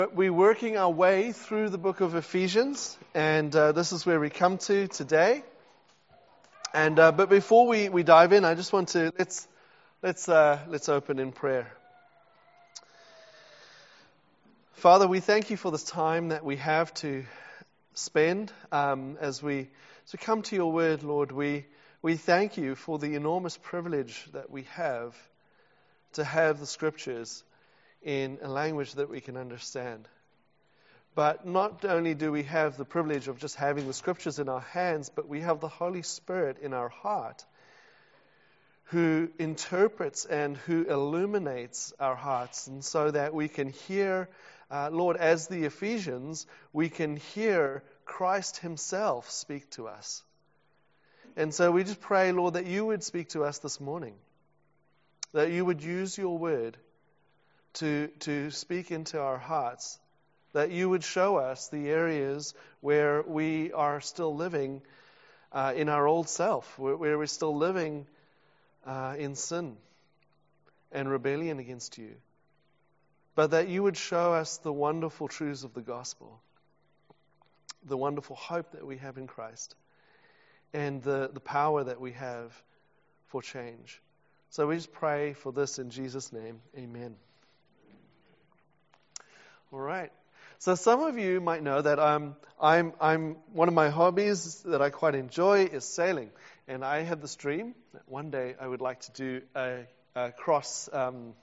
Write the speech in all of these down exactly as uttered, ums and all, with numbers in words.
We're working our way through the book of Ephesians, and uh, this is where we come to today. And uh, but before we, we dive in, I just want to let's let's uh, let's open in prayer. Father, we thank you for this time that we have to spend um, as we as we come to your word, Lord. We we thank you for the enormous privilege that we have to have the Scriptures in a language that we can understand. But not only do we have the privilege of just having the Scriptures in our hands, but we have the Holy Spirit in our heart who interprets and who illuminates our hearts, and so that we can hear, uh, Lord, as the Ephesians, we can hear Christ himself speak to us. And so we just pray, Lord, that you would speak to us this morning, that you would use your word to to speak into our hearts, that you would show us the areas where we are still living uh, in our old self, where, where we're still living uh, in sin and rebellion against you. But that you would show us the wonderful truths of the gospel, the wonderful hope that we have in Christ, and the, the power that we have for change. So we just pray for this in Jesus' name. Amen. All right. So some of you might know that um, I'm, I'm one of my hobbies that I quite enjoy is sailing. And I had this dream that one day I would like to do a, a cross, um,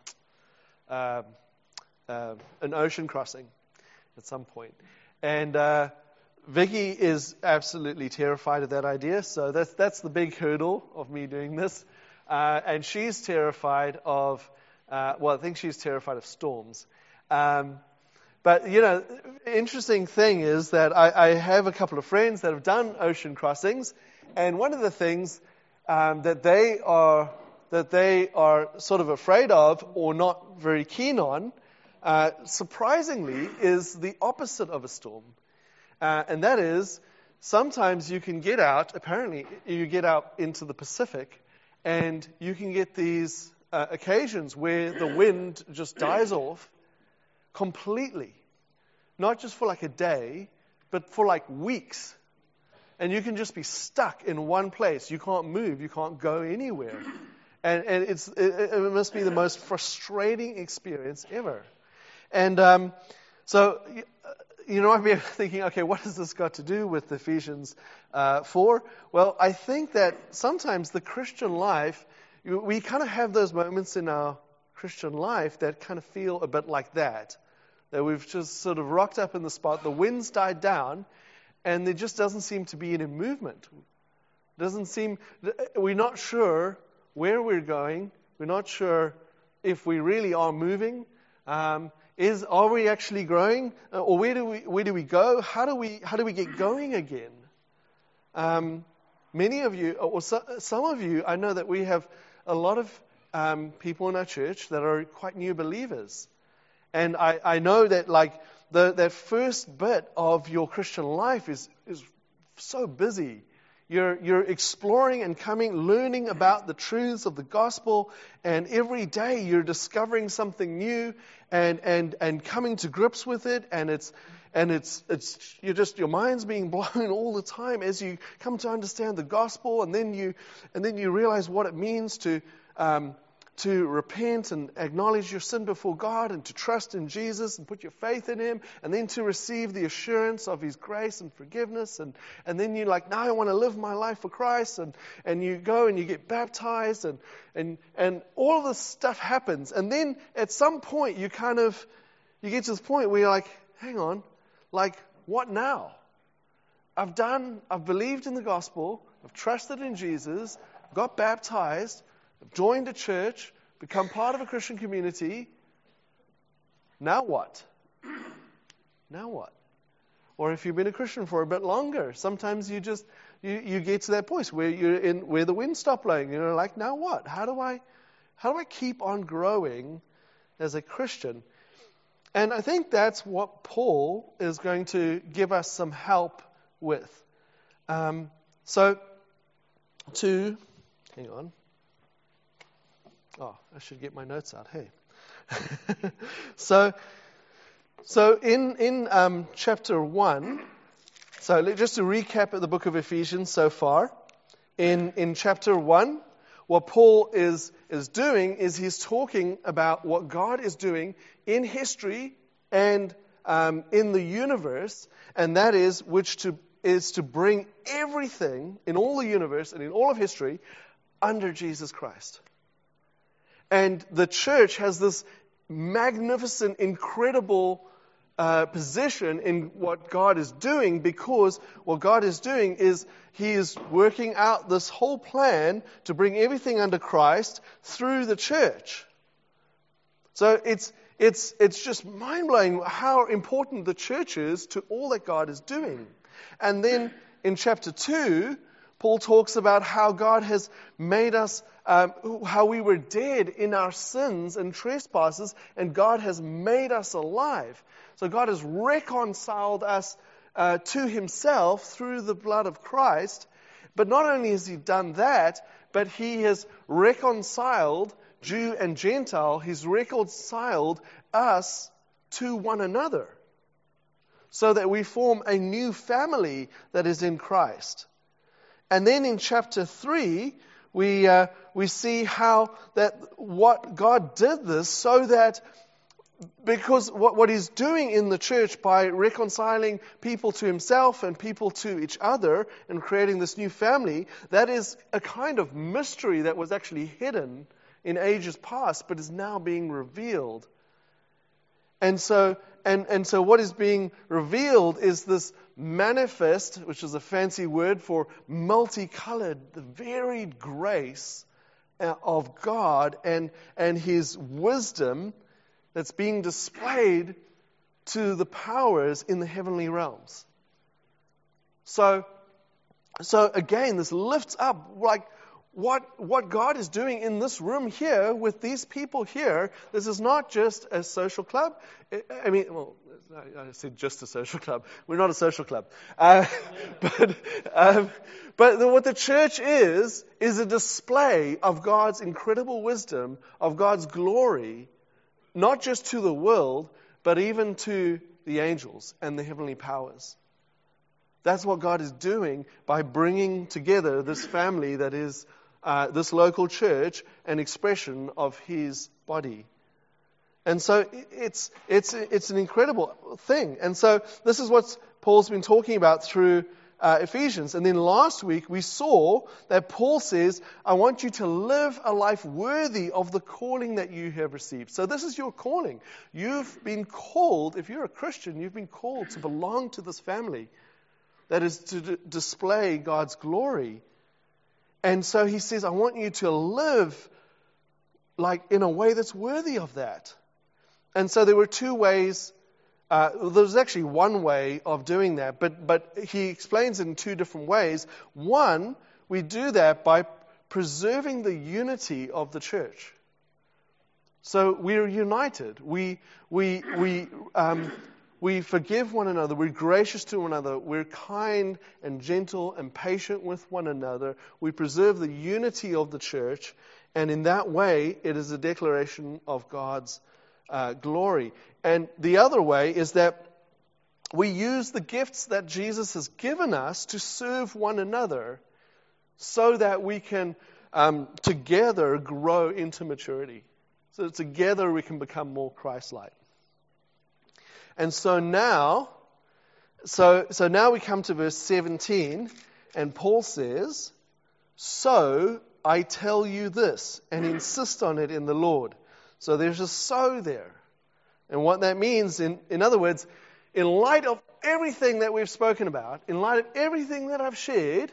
uh, uh, an ocean crossing at some point. And uh, Vicky is absolutely terrified of that idea. So that's, that's the big hurdle of me doing this. Uh, and she's terrified of, uh, well, I think she's terrified of storms. Um, But, you know, interesting thing is that I, I have a couple of friends that have done ocean crossings, and one of the things um, that they are that they are sort of afraid of or not very keen on, uh, surprisingly, is the opposite of a storm. Uh, and that is, sometimes you can get out, apparently you get out into the Pacific, and you can get these uh, occasions where the wind just dies off completely. Not just for like a day, but for like weeks. And you can just be stuck in one place. You can't move. You can't go anywhere. And, and it's, it, it must be the most frustrating experience ever. And um, so, you know, I've been thinking, okay, what has this got to do with Ephesians uh, four? Well, I think that sometimes the Christian life, we kind of have those moments in our Christian life that kind of feel a bit like that. That we've just sort of rocked up in the spot, the wind's died down, and there just doesn't seem to be any movement. Doesn't seem, we're not sure where we're going. We're not sure if we really are moving. Um, is are we actually growing, or where do we where do we go? How do we how do we get going again? Um, many of you, or so, some of you, I know that we have a lot of um, people in our church that are quite new believers. And I, I know that like the that first bit of your Christian life is is so busy. You're you're exploring and coming, learning about the truths of the gospel, and every day you're discovering something new and and, and coming to grips with it, and it's and it's it's you're just your mind's being blown all the time as you come to understand the gospel, and then you and then you realize what it means to um, to repent and acknowledge your sin before God and to trust in Jesus and put your faith in Him, and then to receive the assurance of His grace and forgiveness. And, and then you're like, now I want to live my life for Christ. And, and you go and you get baptized and, and, and all of this stuff happens. And then at some point you kind of, you get to this point where you're like, hang on, like what now? I've done, I've believed in the gospel, I've trusted in Jesus, got baptized, joined a church, become part of a Christian community. Now what? Now what? Or if you've been a Christian for a bit longer, sometimes you just you, you get to that point where you're in where the wind stopped blowing. You're like, now what? How do I how do I keep on growing as a Christian? And I think that's what Paul is going to give us some help with. Um, so to hang on. Oh, I should get my notes out. Hey. so, So in, in um, chapter one, so let- just to recap at the book of Ephesians so far, in, in chapter one, what Paul is, is doing is he's talking about what God is doing in history and um, in the universe, and that is which to is to bring everything in all the universe and in all of history under Jesus Christ. And the church has this magnificent, incredible uh, position in what God is doing, because what God is doing is He is working out this whole plan to bring everything under Christ through the church. So it's it's it's just mind-blowing how important the church is to all that God is doing. And then in chapter two, Paul talks about how God has made us, um, how we were dead in our sins and trespasses, and God has made us alive. So God has reconciled us uh, to Himself through the blood of Christ. But not only has He done that, but He has reconciled Jew and Gentile. He's reconciled us to one another, so that we form a new family that is in Christ. And then in chapter three, we uh, we see how that what God did this so that, because what, what He's doing in the church by reconciling people to Himself and people to each other and creating this new family, that is a kind of mystery that was actually hidden in ages past, but is now being revealed. And so, and, and so what is being revealed is this manifest, which is a fancy word for multicolored, the varied grace of God and, and His wisdom that's being displayed to the powers in the heavenly realms. So, so again, this lifts up like What what God is doing in this room here with these people here. This is not just a social club. I mean, well, I said just a social club. We're not a social club. Uh, but um, but the, what the church is, is a display of God's incredible wisdom, of God's glory, not just to the world, but even to the angels and the heavenly powers. That's what God is doing by bringing together this family that is uh, this local church, an expression of His body. And so it's it's it's an incredible thing. And so this is what Paul's been talking about through uh, Ephesians. And then last week we saw that Paul says, I want you to live a life worthy of the calling that you have received. So this is your calling. You've been called, if you're a Christian, you've been called to belong to this family. That is to d- display God's glory. And so he says, I want you to live like in a way that's worthy of that. And so there were two ways. Uh, there's actually one way of doing that, but but he explains it in two different ways. One, we do that by preserving the unity of the church. So we're united. We we we um, we forgive one another. We're gracious to one another. We're kind and gentle and patient with one another. We preserve the unity of the church, and in that way, it is a declaration of God's Uh, glory. And the other way is that we use the gifts that Jesus has given us to serve one another so that we can um, together grow into maturity. So together we can become more Christ-like. And so now, so, so now we come to verse seventeen, and Paul says, so I tell you this, and insist on it in the Lord. So there's a so there. And what that means, in, in other words, in light of everything that we've spoken about, in light of everything that I've shared,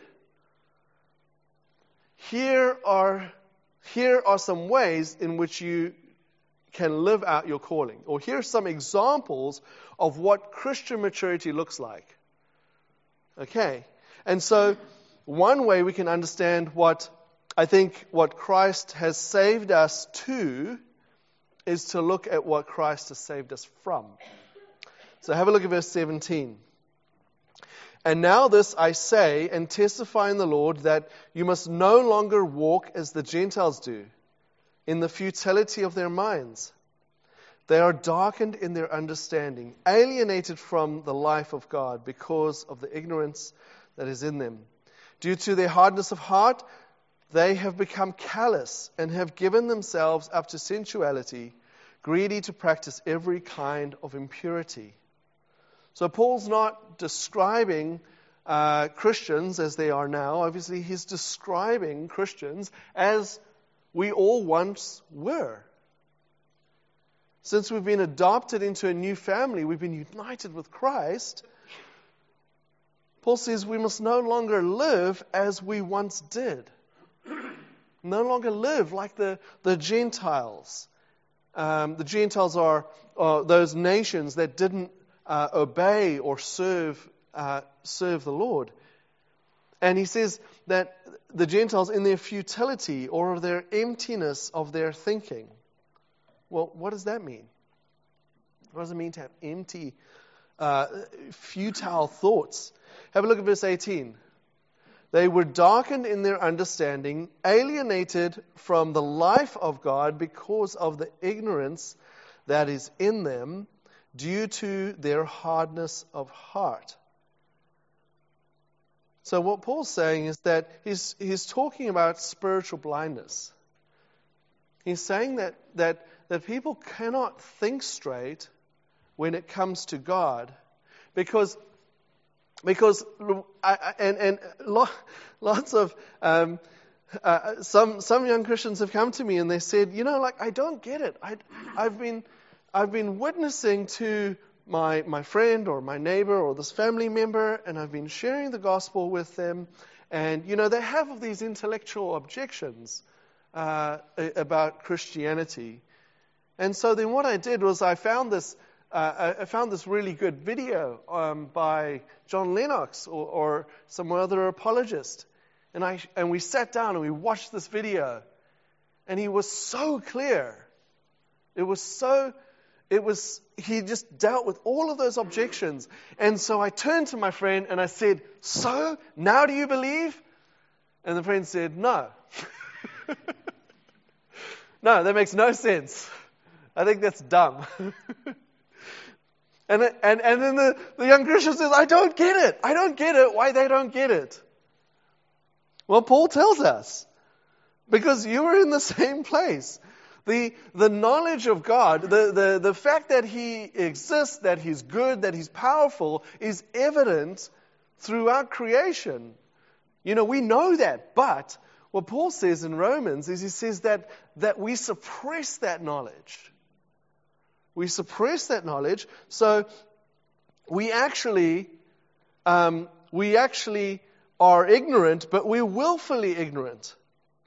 here are, here are some ways in which you can live out your calling. Or here are some examples of what Christian maturity looks like. Okay. And so one way we can understand what, I think, what Christ has saved us to is to look at what Christ has saved us from. So have a look at verse seventeen. And now this I say and testify in the Lord, that you must no longer walk as the Gentiles do, in the futility of their minds. They are darkened in their understanding, alienated from the life of God because of the ignorance that is in them. Due to their hardness of heart, they have become callous and have given themselves up to sensuality, greedy to practice every kind of impurity. So Paul's not describing uh, Christians as they are now. Obviously, he's describing Christians as we all once were. Since we've been adopted into a new family, we've been united with Christ, Paul says we must no longer live as we once did. No longer live like the, the Gentiles. Um, the Gentiles are, are those nations that didn't uh, obey or serve uh, serve the Lord. And he says that the Gentiles, in their futility or their emptiness of their thinking. Well, what does that mean? What does it mean to have empty, uh, futile thoughts? Have a look at verse eighteen. They were darkened in their understanding, alienated from the life of God because of the ignorance that is in them due to their hardness of heart. So what Paul's saying is that he's, he's talking about spiritual blindness. He's saying that, that, that people cannot think straight when it comes to God because Because I, and and lots of um, uh, some some young Christians have come to me and they said, you know, like I don't get it. I I've been I've been witnessing to my my friend or my neighbor or this family member, and I've been sharing the gospel with them, and you know they have these intellectual objections uh, about Christianity, and so then what I did was I found this. Uh, I found this really good video um, by John Lennox or, or some other apologist. And I and we sat down and we watched this video. And he was so clear. It was so, it was, he just dealt with all of those objections. And so I turned to my friend and I said, so, now do you believe? And the friend said, no. No, that makes no sense. I think that's dumb. And and and then the, the young Christian says, I don't get it. I don't get it. Why they don't get it? Well, Paul tells us. Because you were in the same place. The the knowledge of God, the, the, the fact that He exists, that He's good, that He's powerful, is evident throughout creation. You know, we know that. But what Paul says in Romans is he says that, that we suppress that knowledge. We suppress that knowledge, so we actually, um, we actually are ignorant, but we're willfully ignorant.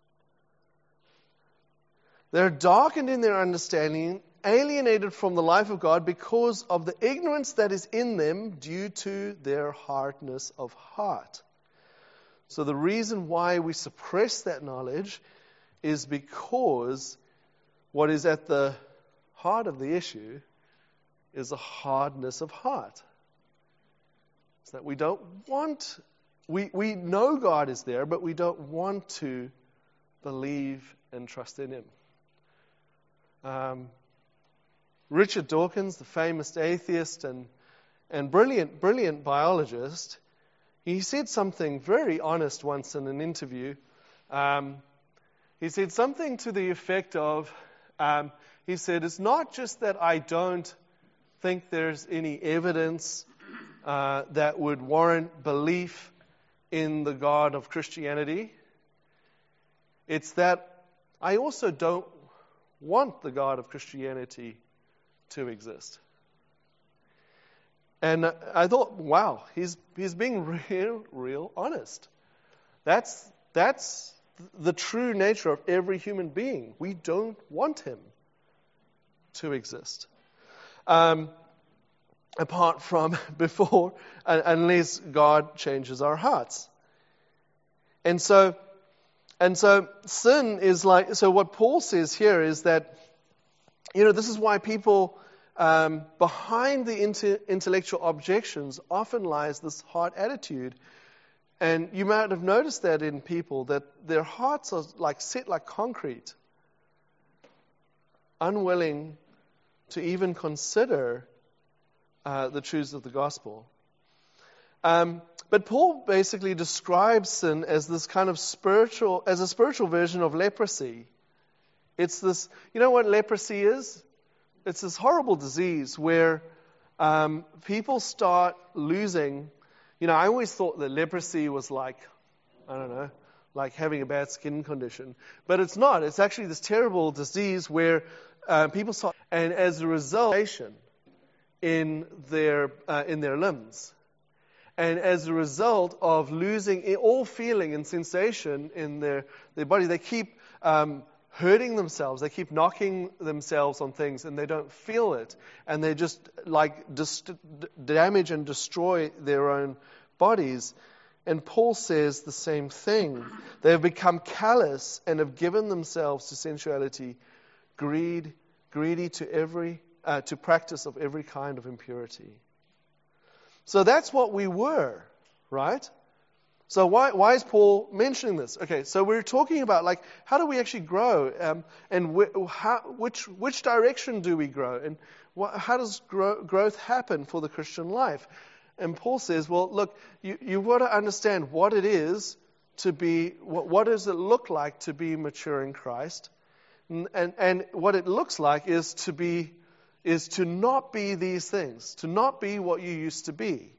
They're darkened in their understanding, alienated from the life of God because of the ignorance that is in them due to their hardness of heart. So the reason why we suppress that knowledge is because what is at the heart of the issue is a hardness of heart. It's that we don't want, we, we know God is there, but we don't want to believe and trust in Him. Um, Richard Dawkins, the famous atheist and, and brilliant, brilliant biologist, he said something very honest once in an interview. Um, he said something to the effect of, um, he said, it's not just that I don't think there's any evidence uh, that would warrant belief in the God of Christianity. It's that I also don't want the God of Christianity to exist. And I thought, wow, he's he's being real, real honest. That's that's the true nature of every human being. We don't want Him to exist. Um, apart from before, uh, unless God changes our hearts. And so, and so sin is like, so what Paul says here is that, you know, this is why people, um, behind the inter- intellectual objections often lies this heart attitude. And you might have noticed that in people, that their hearts are like set like concrete, unwilling to even consider uh, the truths of the gospel. Um, but Paul basically describes sin as this kind of spiritual, as a spiritual version of leprosy. It's this, you know what leprosy is? It's this horrible disease where um, people start losing, you know, I always thought that leprosy was like, I don't know, like having a bad skin condition. But it's not. It's actually this terrible disease where uh, people start, and as a result, in their uh, in their limbs. And as a result of losing all feeling and sensation in their, their body, they keep um, hurting themselves. They keep knocking themselves on things and they don't feel it. And they just like dist- damage and destroy their own bodies. And Paul says the same thing. They have become callous and have given themselves to sensuality, greed, greedy to every, uh, to practice of every kind of impurity. So that's what we were, right? So why why is Paul mentioning this? Okay, so we're talking about like how do we actually grow, um, and wh- how, which which direction do we grow, and wh- how does grow, growth happen for the Christian life? And Paul says, well, look, you you've got to understand what it is to be. What, what does it look like to be mature in Christ, and and, and what it looks like is to be. is to not be these things, to not be what you used to be.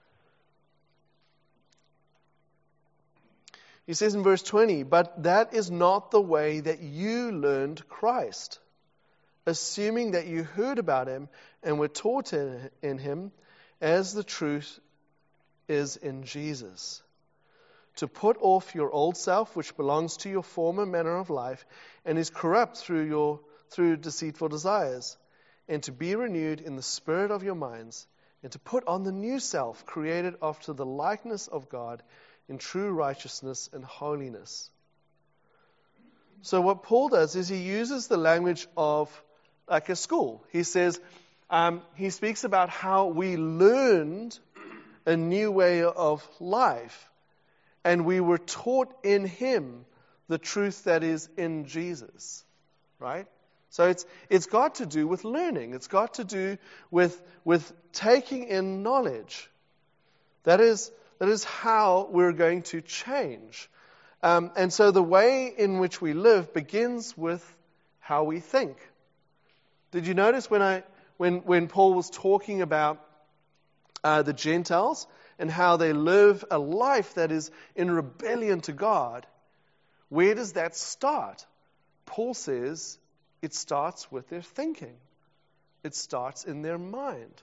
He says in verse twenty, but that is not the way that you learned Christ, assuming that you heard about him and were taught in, in him as the truth is in Jesus. To put off your old self, which belongs to your former manner of life and is corrupt through your through deceitful desires, and to be renewed in the spirit of your minds, and to put on the new self, created after the likeness of God, in true righteousness and holiness. So what Paul does is he uses the language of like a school. He says, um, he speaks about how we learned a new way of life, and we were taught in him the truth that is in Jesus, right? So it's it's got to do with learning. It's got to do with with taking in knowledge. That is that is how we're going to change. Um, and so the way in which we live begins with how we think. Did you notice when I when when Paul was talking about uh, the Gentiles and how they live a life that is in rebellion to God? Where does that start? Paul says it starts with their thinking. It starts in their mind.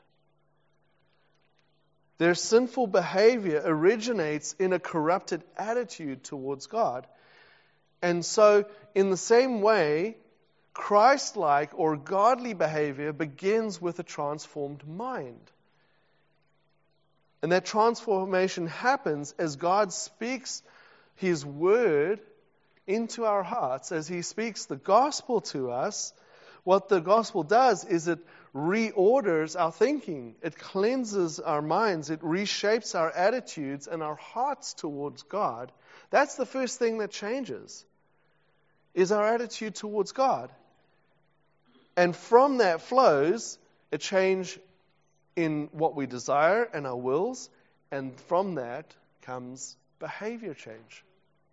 Their sinful behavior originates in a corrupted attitude towards God. And so, in the same way, Christ-like or godly behavior begins with a transformed mind. And that transformation happens as God speaks His Word into our hearts, as He speaks the gospel to us. What the gospel does is it reorders our thinking. It cleanses our minds. It reshapes our attitudes and our hearts towards God. That's the first thing that changes, is our attitude towards God. And from that flows a change in what we desire and our wills, and from that comes behavior change.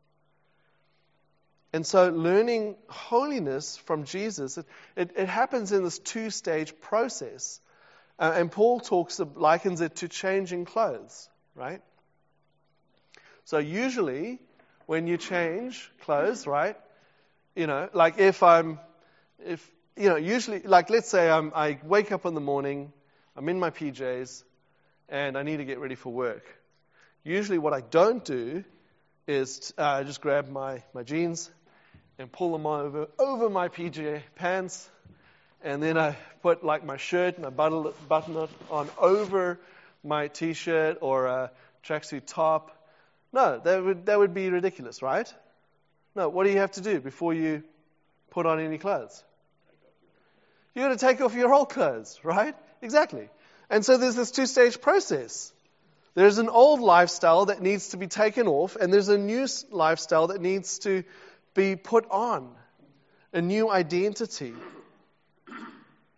And so learning holiness from Jesus, it, it, it happens in this two-stage process. Uh, and Paul talks, likens it to changing clothes, right? So usually when you change clothes, right, you know, like if I'm, if, you know, usually, like let's say I'm, I wake up in the morning, I'm in my P Js, and I need to get ready for work. Usually what I don't do is uh, just grab my, my jeans and pull them over over my P J pants, and then I put like my shirt and I button, button it on over my T-shirt or a tracksuit top. No, that would that would be ridiculous, right? No, what do you have to do before you put on any clothes? You're going to take off your whole clothes, right? Exactly. And so there's this two-stage process. There's an old lifestyle that needs to be taken off, and there's a new lifestyle that needs to be put on, a new identity.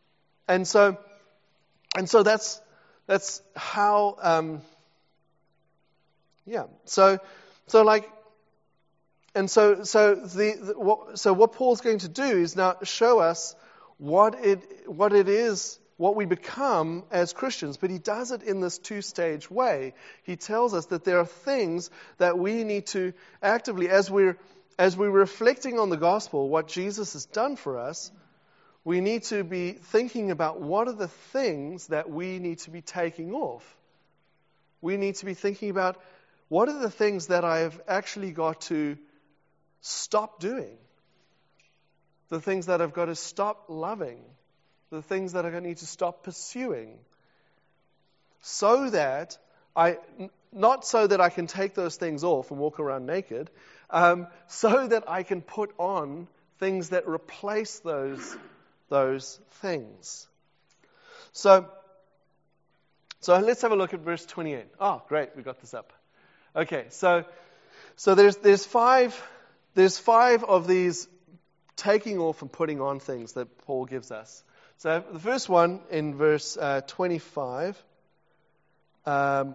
and so, and so that's that's how. Um, yeah. So, so like, and so so the, the what, so what Paul's going to do is now show us what it what it is, what we become as Christians, but he does it in this two-stage way. He tells us that there are things that we need to actively, as we're as we're reflecting on the gospel, what Jesus has done for us, we need to be thinking about what are the things that we need to be taking off. We need to be thinking about what are the things that I've actually got to stop doing, the things that I've got to stop loving, the things that I need to stop pursuing, so that I, not so that I can take those things off and walk around naked, um, so that I can put on things that replace those those things. So, so let's have a look at verse twenty-eight. Oh, great, we got this up. Okay, so so there's there's five there's five of these taking off and putting on things that Paul gives us. So the first one in verse uh, twenty-five. Um,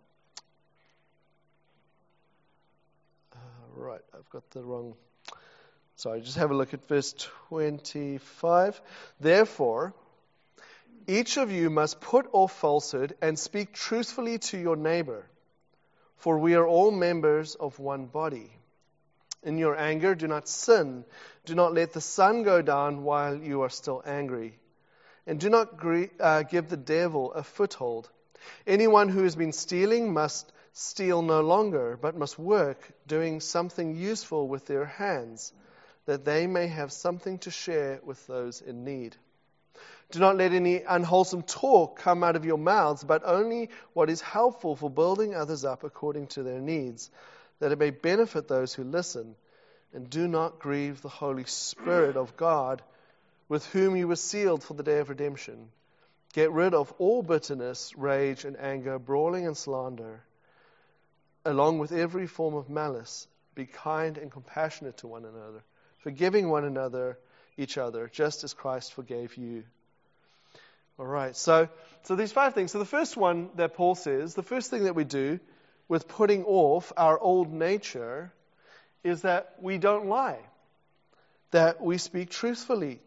uh, right, I've got the wrong. Sorry, just have a look at verse twenty-five. Therefore, each of you must put off falsehood and speak truthfully to your neighbor, for we are all members of one body. In your anger, do not sin. Do not let the sun go down while you are still angry. And do not gre- uh, give the devil a foothold. Anyone who has been stealing must steal no longer, but must work, doing something useful with their hands, that they may have something to share with those in need. Do not let any unwholesome talk come out of your mouths, but only what is helpful for building others up according to their needs, that it may benefit those who listen. And do not grieve the Holy Spirit of God, with whom you were sealed for the day of redemption. Get rid of all bitterness, rage and anger, brawling and slander, along with every form of malice. Be kind and compassionate to one another, forgiving one another, each other, just as Christ forgave you. All right, so so these five things. So the first one that Paul says, the first thing that we do with putting off our old nature is that we don't lie, that we speak truthfully.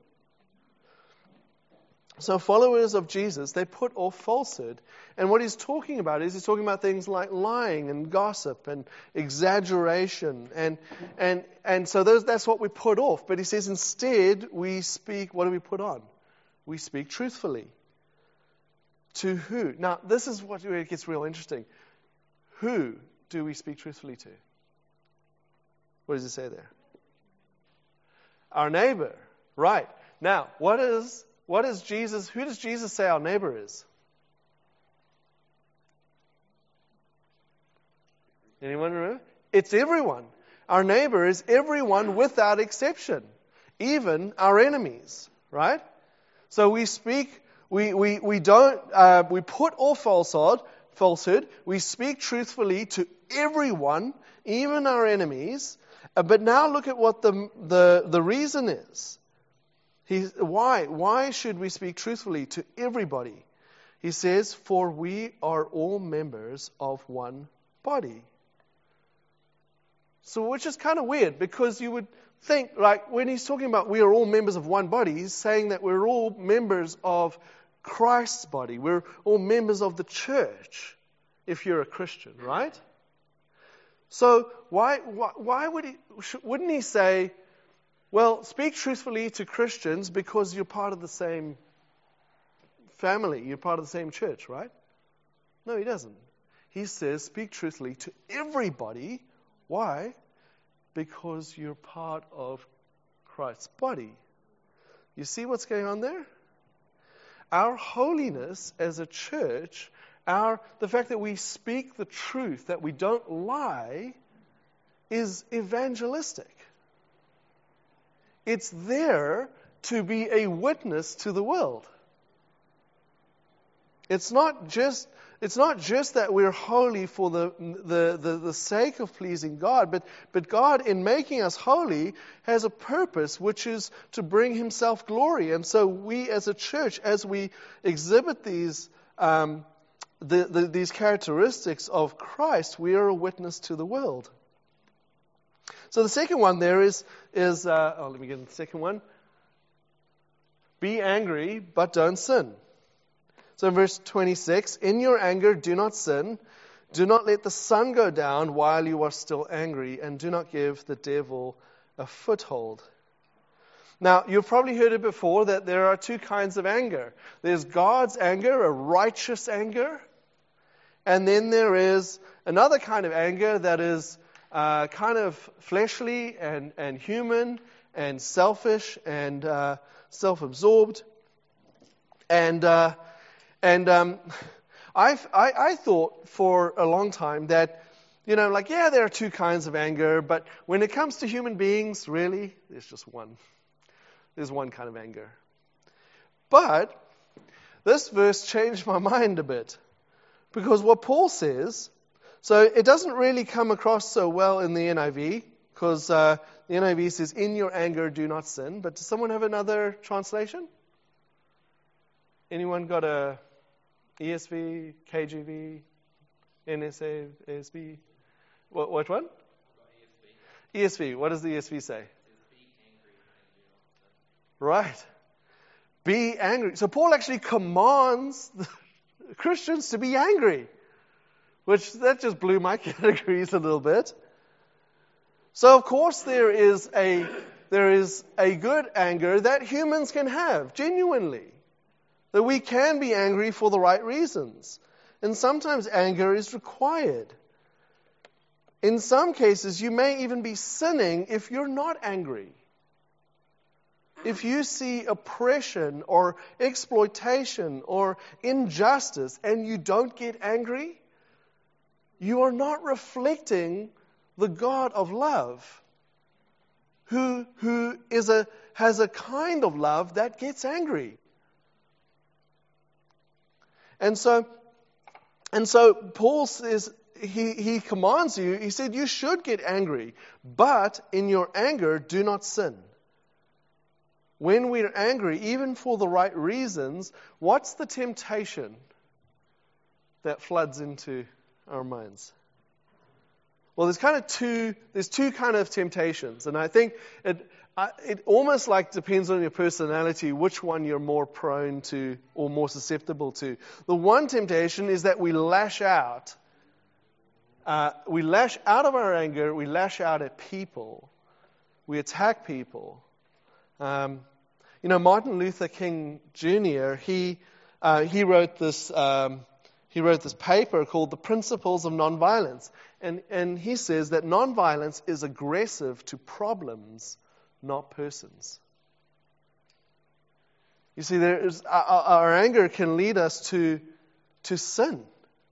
So followers of Jesus, they put off falsehood. And what he's talking about is he's talking about things like lying and gossip and exaggeration. And and and so those, that's what we put off. But he says instead we speak, what do we put on? We speak truthfully. To who? Now, this is what it gets real interesting. Who do we speak truthfully to? What does it say there? Our neighbor. Right. Now, what is what is Jesus, who does Jesus say our neighbor is? Anyone remember? It's everyone. Our neighbor is everyone without exception, even our enemies, right? So we speak, we we we don't, uh, we put off falsehood, falsehood. We speak truthfully to everyone, even our enemies. Uh, but now look at what the the the reason is. He, why why should we speak truthfully to everybody? He says, "For we are all members of one body." So, which is kind of weird, because you would think, like, when he's talking about we are all members of one body, he's saying that we're all members of Christ's body. We're all members of the church, if you're a Christian, right? So, why why, why would he? Wouldn't he say, well, speak truthfully to Christians because you're part of the same family, you're part of the same church, right? No, he doesn't. He says, speak truthfully to everybody. Why? Because you're part of Christ's body. You see what's going on there? Our holiness as a church, our the fact that we speak the truth, that we don't lie, is evangelistic. It's there to be a witness to the world. It's not just It's not just that we're holy for the, the, the, the sake of pleasing God, but, but God, in making us holy, has a purpose, which is to bring Himself glory. And so we as a church, as we exhibit these um, the, the, these characteristics of Christ, we are a witness to the world. So the second one there is, is uh, oh, let me get the second one. Be angry, but don't sin. So in verse twenty-six, in your anger do not sin. Do not let the sun go down while you are still angry, and do not give the devil a foothold. Now, you've probably heard it before that there are two kinds of anger. There's God's anger, a righteous anger, and then there is another kind of anger that is uh, kind of fleshly and, and human and selfish and uh, self-absorbed. And uh, and um, I've, I I thought for a long time that, you know, like, yeah, there are two kinds of anger, but when it comes to human beings, really, there's just one. There's one kind of anger. But this verse changed my mind a bit. Because what Paul says, so it doesn't really come across so well in the N I V, because uh, the N I V says, in your anger do not sin. But does someone have another translation? Anyone got a E S V, K J V, N S A, A S B? What, what one? E S V. What does the E S V say? Right. Be angry. So Paul actually commands the Christians to be angry, which that just blew my categories a little bit. So of course there is a there is a good anger that humans can have, genuinely. That we can be angry for the right reasons. And sometimes anger is required. In some cases, you may even be sinning if you're not angry. If you see oppression or exploitation or injustice and you don't get angry, you are not reflecting the God of love, who, who is a, has a kind of love that gets angry. And so, and so Paul says, he, he commands you, he said, you should get angry, but in your anger, do not sin. When we're angry, even for the right reasons, what's the temptation that floods into our minds? Well, there's kind of two, there's two kind of temptations. And I think it, it almost like depends on your personality, which one you're more prone to or more susceptible to. The one temptation is that we lash out. Uh, we lash out of our anger, we lash out at people. We attack people. Um, you know, Martin Luther King Junior, he uh, he wrote this um, he wrote this paper called The Principles of Nonviolence, and and he says that nonviolence is aggressive to problems, not persons. You see, there is our, our anger can lead us to to sin.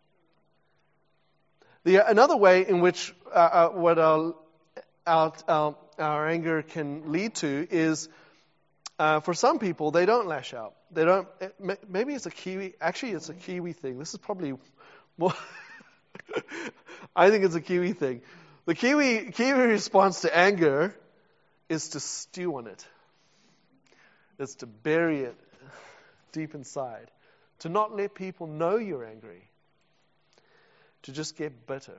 The another way in which uh, uh, what our, our our our anger can lead to is. Uh, for some people, they don't lash out. They don't. It, maybe it's a Kiwi. Actually, it's a Kiwi thing. This is probably more. I think it's a Kiwi thing. The Kiwi Kiwi response to anger is to stew on it. It's to bury it deep inside. To not let people know you're angry. To just get bitter.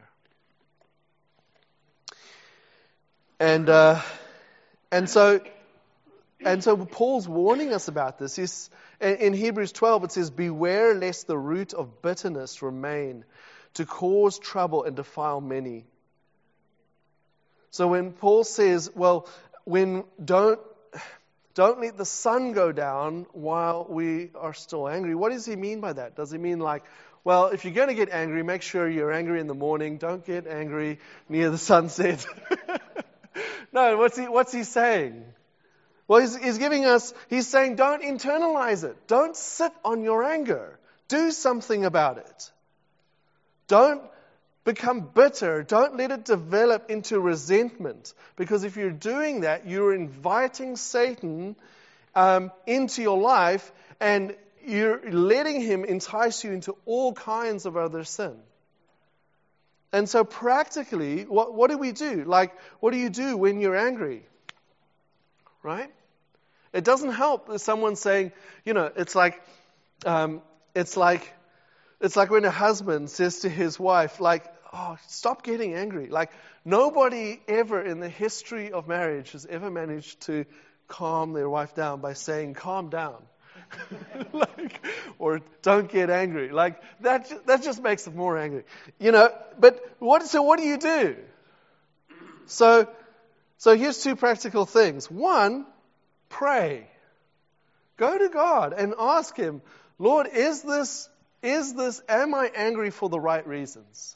And uh, and so. And so Paul's warning us about this. He's, in Hebrews twelve, it says, beware lest the root of bitterness remain to cause trouble and defile many. So when Paul says, well, when don't, don't let the sun go down while we are still angry, what does he mean by that? Does he mean like, well, if you're going to get angry, make sure you're angry in the morning. Don't get angry near the sunset. No, what's he, what's he saying? Well, he's, he's giving us, he's saying, don't internalize it. Don't sit on your anger. Do something about it. Don't become bitter. Don't let it develop into resentment. Because if you're doing that, you're inviting Satan um, into your life. And you're letting him entice you into all kinds of other sin. And so practically, what, what do we do? Like, what do you do when you're angry? Right? It doesn't help if someone's saying, you know, it's like, um, it's like, it's like when a husband says to his wife, like, oh, stop getting angry. Like, nobody ever in the history of marriage has ever managed to calm their wife down by saying, calm down. like, or don't get angry. Like, that, that just makes them more angry. You know, but what, so what do you do? So, so here's two practical things. One, pray. Go to God and ask Him, Lord, is this, is this, am I angry for the right reasons?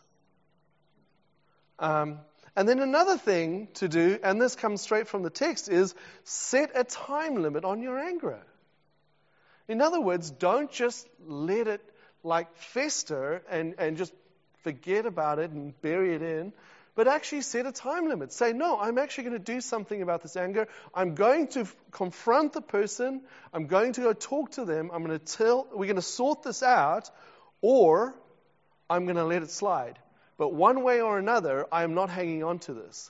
Um, and then another thing to do, and this comes straight from the text, is set a time limit on your anger. In other words, don't just let it like fester and, and just forget about it and bury it in, but actually set a time limit. Say, no, I'm actually going to do something about this anger. I'm going to f- confront the person. I'm going to go talk to them. I'm going to tell, we're going to sort this out, or I'm going to let it slide. But one way or another, I am not hanging on to this.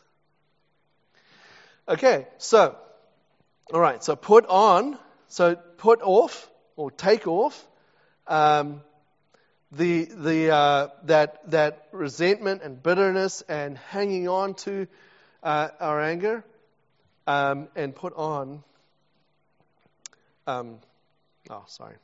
Okay, so, all right, so put on, so put off, or take off, um, the the uh, that that resentment and bitterness and hanging on to uh, our anger, um, and put on. Um, oh, sorry.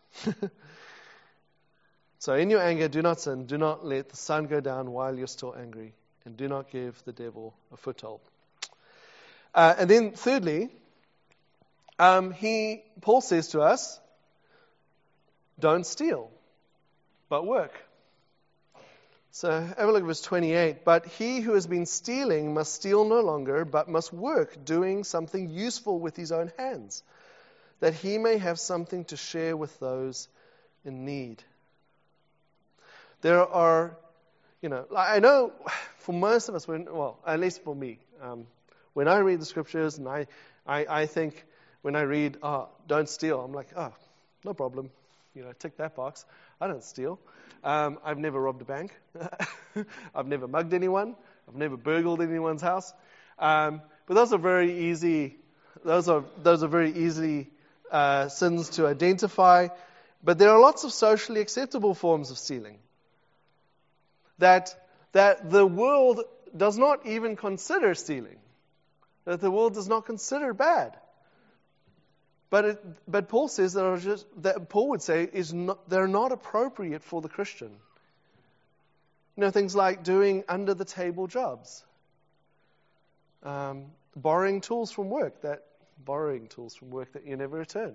So in your anger, do not sin. Do not let the sun go down while you're still angry, and do not give the devil a foothold. Uh, and then, thirdly, um, he Paul says to us, don't steal, but work. So have a look at verse twenty-eight. But he who has been stealing must steal no longer, but must work, doing something useful with his own hands, that he may have something to share with those in need. There are, you know, I know for most of us, when, well, at least for me, um, when I read the scriptures and I, I, I think when I read, oh, don't steal, I'm like, oh, no problem. You know, tick that box. I don't steal. Um, I've never robbed a bank. I've never mugged anyone. I've never burgled anyone's house. Um, but those are very easy. Those are those are very easy uh, sins to identify. But there are lots of socially acceptable forms of stealing that that the world does not even consider stealing. That the world does not consider bad. But it, but Paul says that, are just, that Paul would say is not, they're not appropriate for the Christian. You know, things like doing under the table jobs, um, borrowing tools from work that borrowing tools from work that you never return,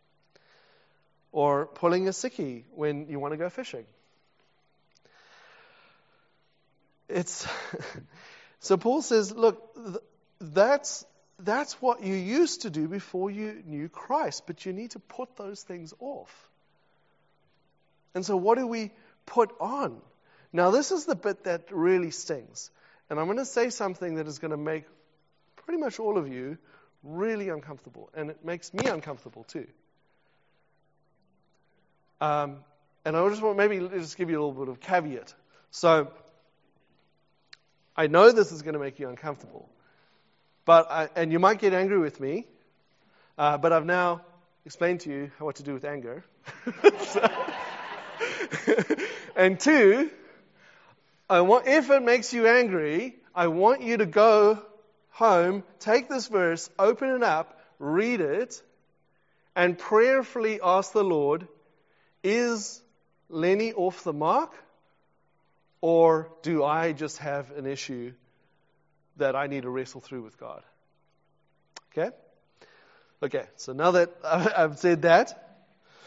or pulling a sickie when you want to go fishing. It's so Paul says, look, that's. That's what you used to do before you knew Christ, but you need to put those things off. And so what do we put on? Now this is the bit that really stings. And I'm going to say something that is going to make pretty much all of you really uncomfortable. And it makes me uncomfortable too. Um, and I just want maybe just give you a little bit of caveat. So I know this is going to make you uncomfortable. But I, and you might get angry with me, uh, but I've now explained to you what to do with anger. so, and two, I want, if it makes you angry, I want you to go home, take this verse, open it up, read it, and prayerfully ask the Lord, is Lenny off the mark? Or do I just have an issue that I need to wrestle through with God? Okay? Okay, so now that I've said that,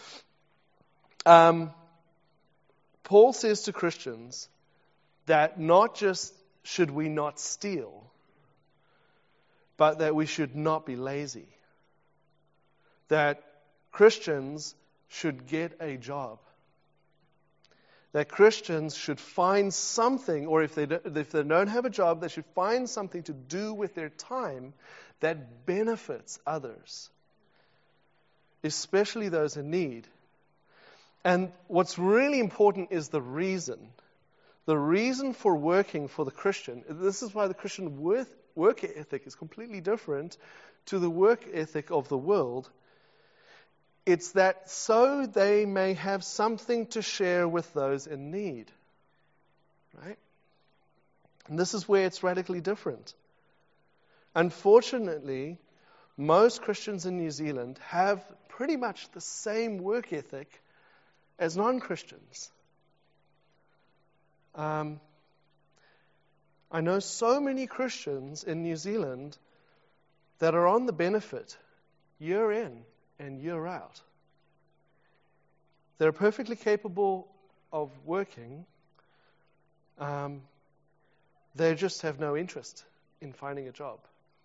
um, Paul says to Christians that not just should we not steal, but that we should not be lazy. That Christians should get a job. That Christians should find something, or if they, don't, if they don't have a job, they should find something to do with their time that benefits others, especially those in need. And what's really important is the reason. The reason for working for the Christian. This is why the Christian work, work ethic is completely different to the work ethic of the world. It's that so they may have something to share with those in need. Right? And this is where it's radically different. Unfortunately, most Christians in New Zealand have pretty much the same work ethic as non-Christians. Um, I know so many Christians in New Zealand that are on the benefit year in and year out. They're perfectly capable of working. Um, they just have no interest in finding a job.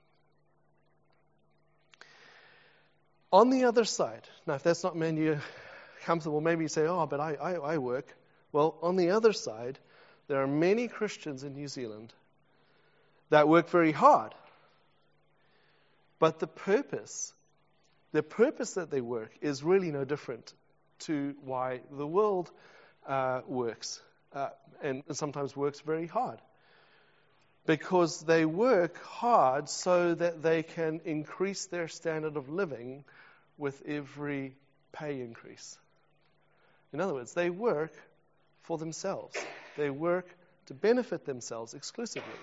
On the other side, now if that's not made you comfortable, maybe you say, oh, but I, I, I work. Well, on the other side, there are many Christians in New Zealand that work very hard. But the purpose, the purpose that they work is really no different to why the world uh, works, uh, and sometimes works very hard. Because they work hard so that they can increase their standard of living with every pay increase. In other words, they work for themselves. They work to benefit themselves exclusively.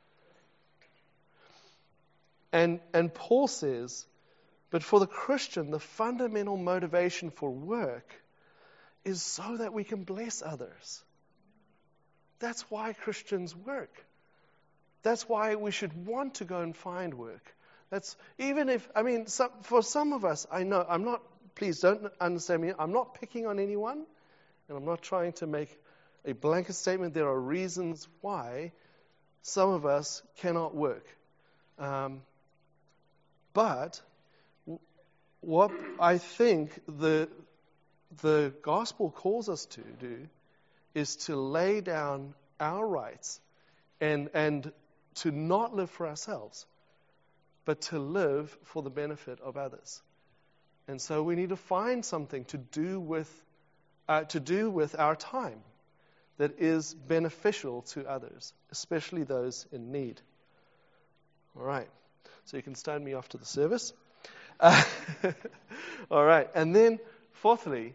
And, and Paul says, but for the Christian, the fundamental motivation for work is so that we can bless others. That's why Christians work. That's why we should want to go and find work. That's even if, I mean, some, for some of us, I know, I'm not, please don't understand me, I'm not picking on anyone, and I'm not trying to make a blanket statement. There are reasons why some of us cannot work. Um, but what I think the the gospel calls us to do is to lay down our rights and and to not live for ourselves, but to live for the benefit of others. And so we need to find something to do with uh, to do with our time that is beneficial to others, especially those in need. All right. So you can stand me off to the service. Uh, all right. And then, fourthly,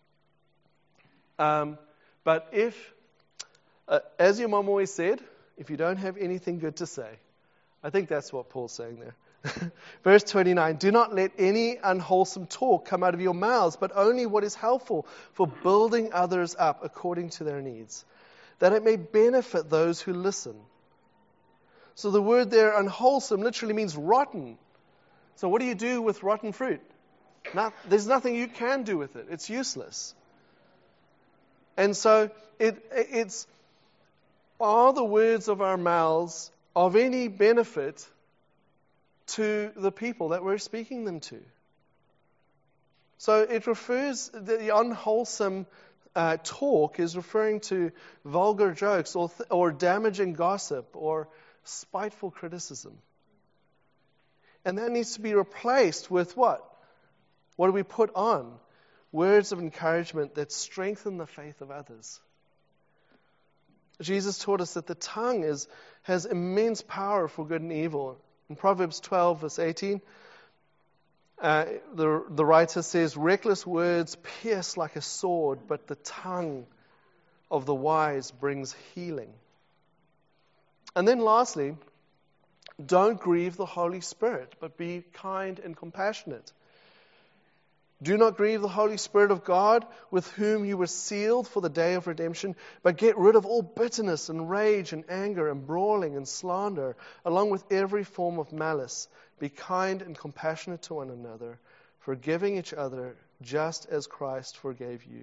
um, but if, uh, as your mom always said, if you don't have anything good to say, I think that's what Paul's saying there. Verse twenty-nine, do not let any unwholesome talk come out of your mouths, but only what is helpful for building others up according to their needs, that it may benefit those who listen. So the word there, unwholesome, literally means rotten. So what do you do with rotten fruit? Not, there's nothing you can do with it. It's useless. And so it, it's, are the words of our mouths of any benefit to the people that we're speaking them to? So it refers, the unwholesome uh, talk is referring to vulgar jokes or, th- or damaging gossip or spiteful criticism. And that needs to be replaced with what? What do we put on? Words of encouragement that strengthen the faith of others. Jesus taught us that the tongue is, has immense power for good and evil. In Proverbs twelve, verse eighteen, uh, the, the writer says, reckless words pierce like a sword, but the tongue of the wise brings healing. And then lastly, don't grieve the Holy Spirit, but be kind and compassionate. Do not grieve the Holy Spirit of God, with whom you were sealed for the day of redemption, but get rid of all bitterness and rage and anger and brawling and slander, along with every form of malice. Be kind and compassionate to one another, forgiving each other, just as Christ forgave you.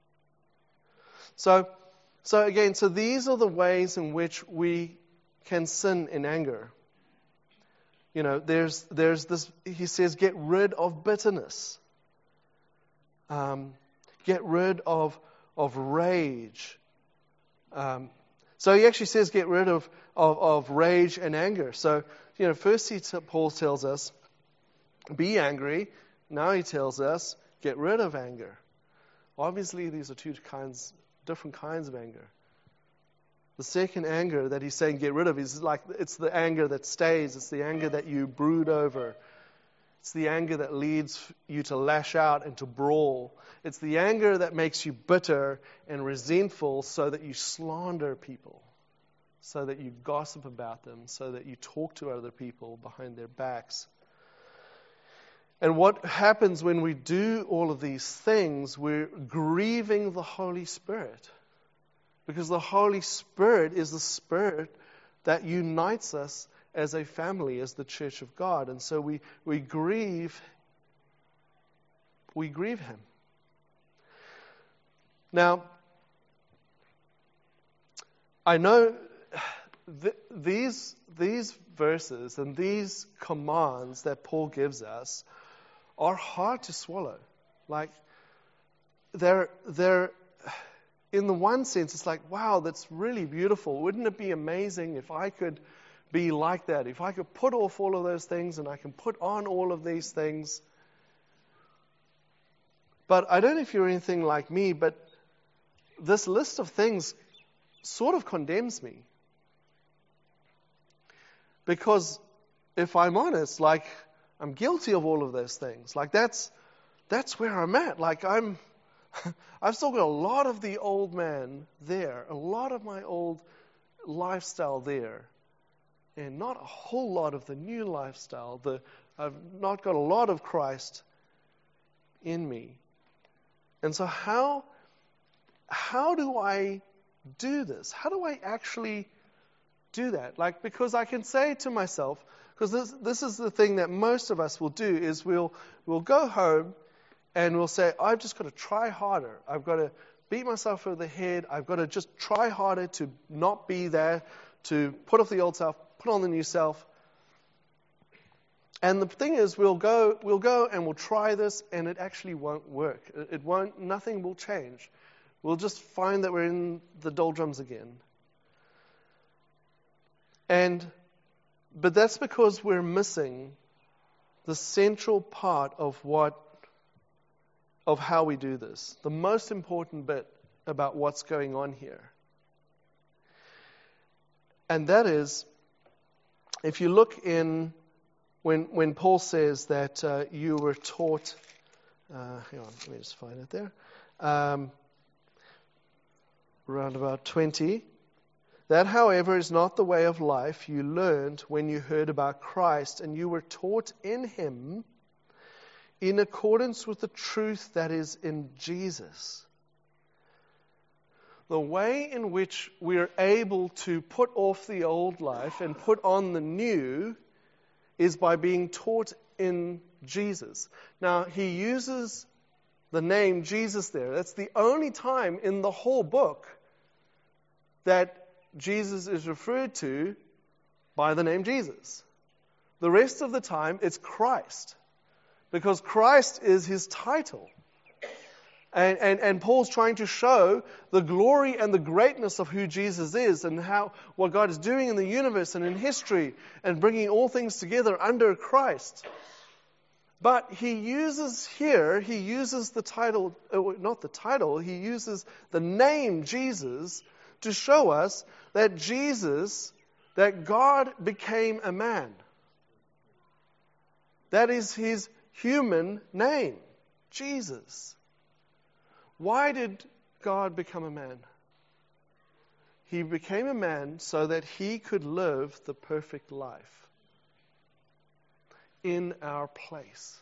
So, so again, so these are the ways in which we can sin in anger. You know, there's there's this, he says, get rid of bitterness. Um, get rid of of rage. Um, so he actually says get rid of, of, of rage and anger. So, you know, first he t- Paul tells us, be angry. Now he tells us, get rid of anger. Obviously, these are two kinds, different kinds of anger. The second anger that he's saying get rid of is like, it's the anger that stays. It's the anger that you brood over. It's the anger that leads you to lash out and to brawl. It's the anger that makes you bitter and resentful so that you slander people, so that you gossip about them, so that you talk to other people behind their backs. And what happens when we do all of these things, we're grieving the Holy Spirit. Because the Holy Spirit is the Spirit that unites us as a family, as the church of God. And so we, we grieve, we grieve Him. Now, I know th- these, these verses and these commands that Paul gives us are hard to swallow. Like, they're, they're, in the one sense, it's like, wow, that's really beautiful. Wouldn't it be amazing if I could be like that? If I could put off all of those things and I can put on all of these things. But I don't know if you're anything like me, but this list of things sort of condemns me. Because if I'm honest, like, I'm guilty of all of those things. Like, that's that's where I'm at. Like, I'm I've still got a lot of the old man there, a lot of my old lifestyle there, and not a whole lot of the new lifestyle. The, I've not got a lot of Christ in me. And so how, how do I do this? How do I actually do that? Like, because I can say to myself, because this, this is the thing that most of us will do, is we'll, we'll go home and we'll say, I've just got to try harder. I've got to beat myself over the head. I've got to just try harder to not be there, to put off the old self, put on the new self. And the thing is, we'll go, we'll go and we'll try this, and it actually won't work. It, it won't. Nothing will change. We'll just find that we're in the doldrums again. And, but that's because we're missing the central part of what of how we do this. The most important bit about what's going on here. And that is, if you look in, when when Paul says that uh, you were taught, uh, hang on, let me just find it there, um, around about twenty, that, however, is not the way of life you learned when you heard about Christ, and you were taught in Him, in accordance with the truth that is in Jesus. The way in which we are able to put off the old life and put on the new is by being taught in Jesus. Now, he uses the name Jesus there. That's the only time in the whole book that Jesus is referred to by the name Jesus. The rest of the time, it's Christ. Because Christ is his title. And, and, and Paul's trying to show the glory and the greatness of who Jesus is and how what God is doing in the universe and in history and bringing all things together under Christ. But he uses here, he uses the title, not the title, he uses the name Jesus to show us that Jesus, that God became a man. That is his human name, Jesus. Why did God become a man? He became a man so that he could live the perfect life in our place.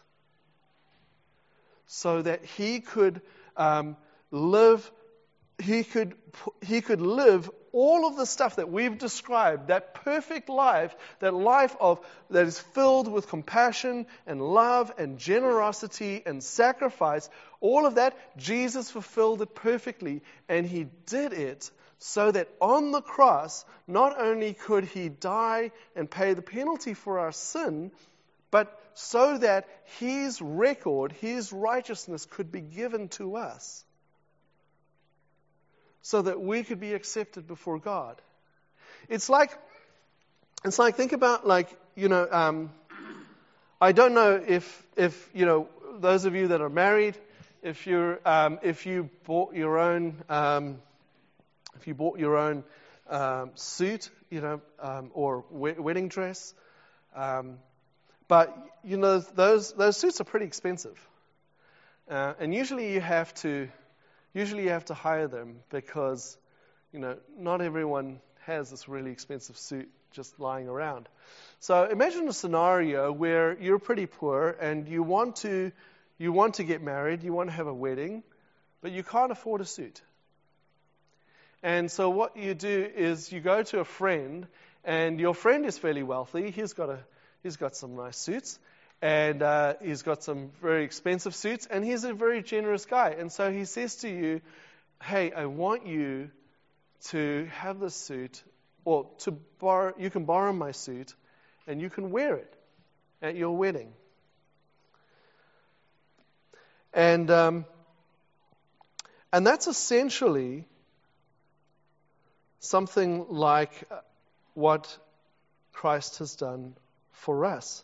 So that he could um, live, he could he could live all of the stuff that we've described, that perfect life, that life of that is filled with compassion and love and generosity and sacrifice, all of that, Jesus fulfilled it perfectly, and he did it so that on the cross, not only could he die and pay the penalty for our sin, but so that his record, his righteousness could be given to us. So that we could be accepted before God. It's like, it's like, think about like, you know, um, I don't know if, if, you know, those of you that are married, if you um, if you bought your own um, if you bought your own um, suit, you know, um, or we- wedding dress, um, but you know those those suits are pretty expensive, uh, and usually you have to usually you have to hire them because you know not everyone has this really expensive suit just lying around. So imagine a scenario where you're pretty poor and you want to you want to get married, you want to have a wedding, but you can't afford a suit. And so what you do is you go to a friend, and your friend is fairly wealthy. He's got a he's got some nice suits, and uh, he's got some very expensive suits, and he's a very generous guy. And so he says to you, "Hey, I want you to have this suit, or to borrow. You can borrow my suit, and you can wear it at your wedding." And um, and that's essentially something like what Christ has done for us.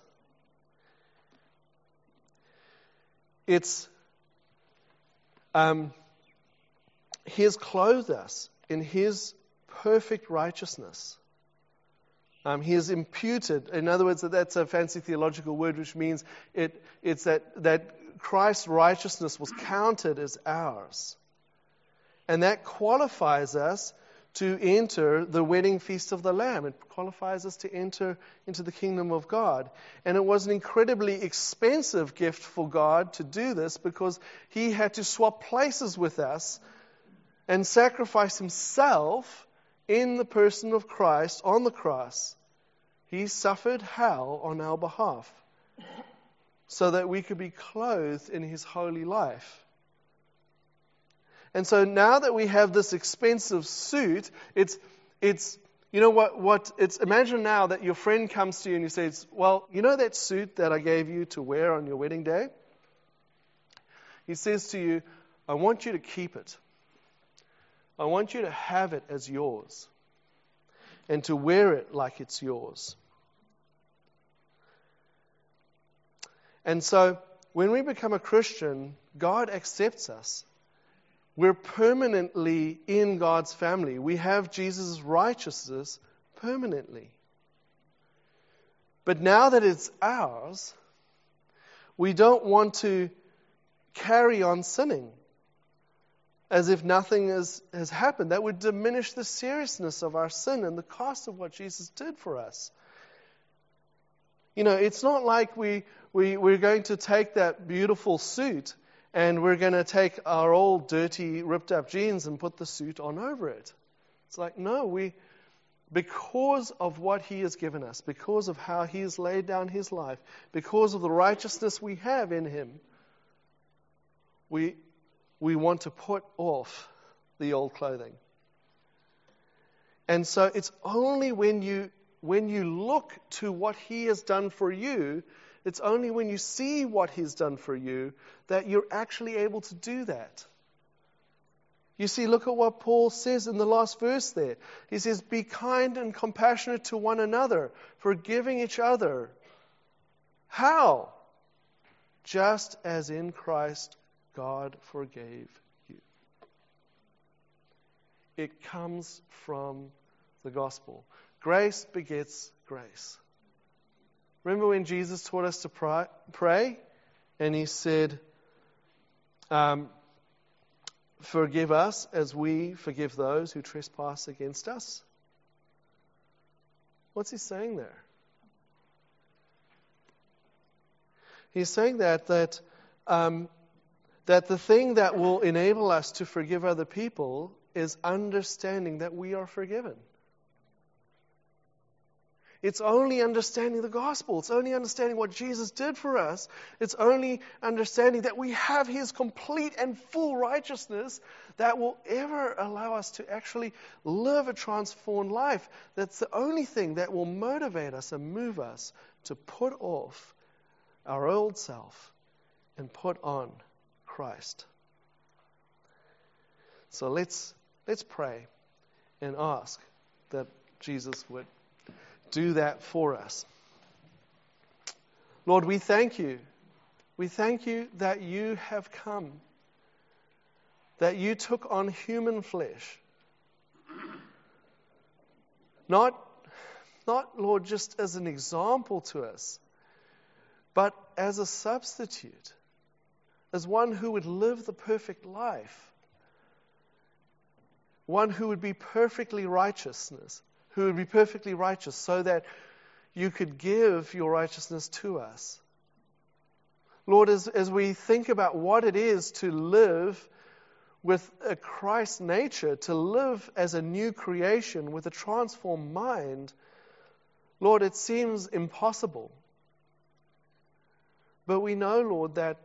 It's um, He has clothed us in His perfect righteousness. Um, he has imputed, in other words, that's a fancy theological word, which means it, it's that, that Christ's righteousness was counted as ours. And that qualifies us to enter the wedding feast of the Lamb. It qualifies us to enter into the kingdom of God. And it was an incredibly expensive gift for God to do this because He had to swap places with us and sacrifice Himself in the person of Christ on the cross. He suffered hell on our behalf so that we could be clothed in His holy life. And so now that we have this expensive suit, it's, it's, you know what, what, it's, imagine now that your friend comes to you and he says, "Well, you know that suit that I gave you to wear on your wedding day?" He says to you, "I want you to keep it. I want you to have it as yours and to wear it like it's yours." And so when we become a Christian, God accepts us. We're permanently in God's family. We have Jesus' righteousness permanently. But now that it's ours, we don't want to carry on sinning as if nothing has, has happened. That would diminish the seriousness of our sin and the cost of what Jesus did for us. You know, it's not like we, we, we're going to take that beautiful suit and we're going to take our old dirty, ripped up jeans and put the suit on over it. It's like, no, we, because of what He has given us, because of how He has laid down His life, because of the righteousness we have in Him, we, we want to put off the old clothing. And so it's only when you, when you look to what He has done for you, it's only when you see what He's done for you that you're actually able to do that. You see, look at what Paul says in the last verse there. He says, "Be kind and compassionate to one another, forgiving each other." How? Just as in Christ God forgave you. It comes from the gospel. Grace begets grace. Remember when Jesus taught us to pray? And He said, um, "Forgive us as we forgive those who trespass against us." What's He saying there? He's saying that that um, that the thing that will enable us to forgive other people is understanding that we are forgiven. It's only understanding the gospel. It's only understanding what Jesus did for us. It's only understanding that we have His complete and full righteousness that will ever allow us to actually live a transformed life. That's the only thing that will motivate us and move us to put off our old self and put on Christ. So let's let's pray and ask that Jesus would do that for us. Lord, we thank You. We thank You that You have come that you took on human flesh. Not, not, Lord, just as an example to us, but as a substitute, as one who would live the perfect life, one who would be perfectly righteousness, who would be perfectly righteous, so that you could give your righteousness to us. Lord, as, as we think about what it is to live with a Christ nature, to live as a new creation with a transformed mind, Lord, it seems impossible. But we know, Lord, that,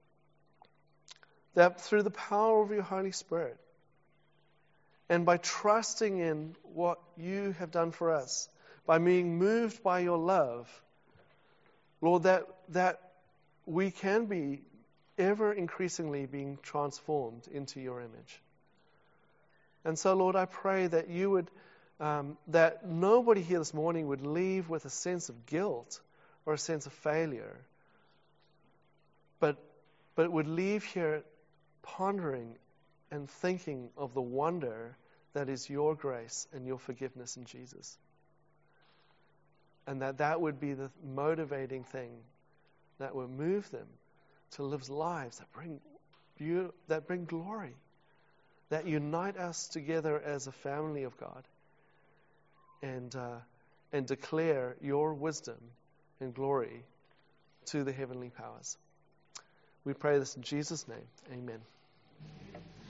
that through the power of your Holy Spirit, and by trusting in what you have done for us, by being moved by your love, Lord, that, that we can be ever increasingly being transformed into your image. And so, Lord, I pray that you would, um, that nobody here this morning would leave with a sense of guilt or a sense of failure, but, but would leave here pondering and thinking of the wonder that is your grace and your forgiveness in Jesus. And that that would be the motivating thing that would move them to live lives that bring you, that bring glory, that unite us together as a family of God, and uh, and declare your wisdom and glory to the heavenly powers. We pray this in Jesus' name. Amen.